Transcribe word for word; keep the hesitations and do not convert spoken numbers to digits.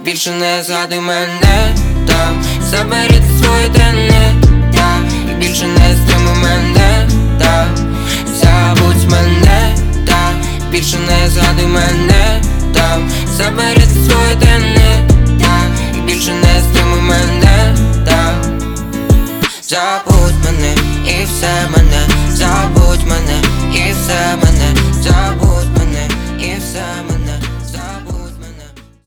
більше не згадуй мене там. Заберіть свої трени,